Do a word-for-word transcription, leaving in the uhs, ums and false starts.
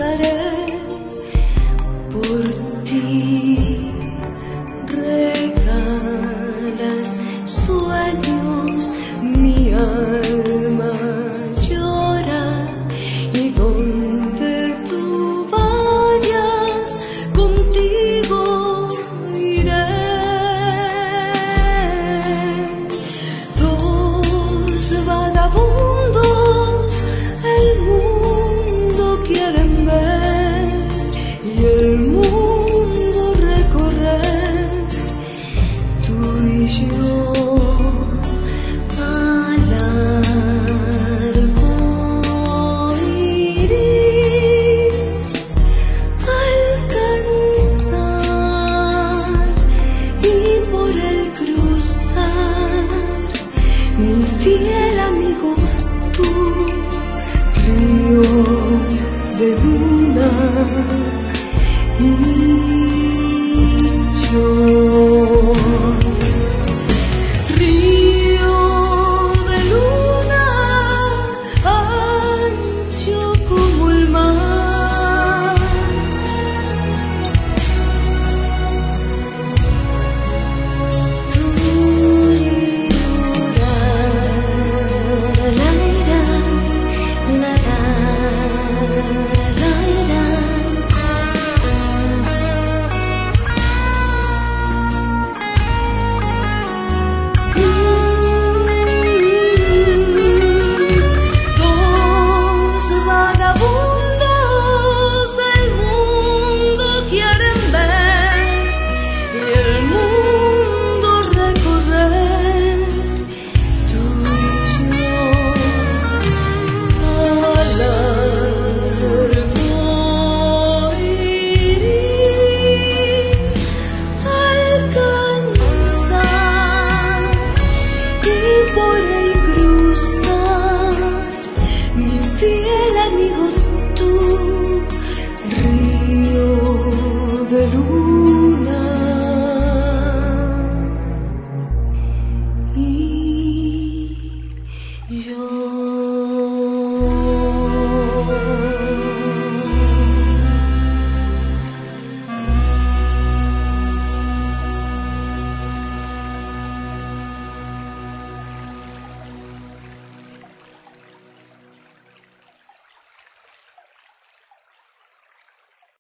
cruzaré por ti. Regalas sueños, mi alma llora, y donde tú vayas, contigo iré. Dos vagabundos el mundo quieren ver, y el mundo recorrer, tú y yo. Al arco iris alcanzar, y por el cruzar, mi fiel amigo, tú, río de luna y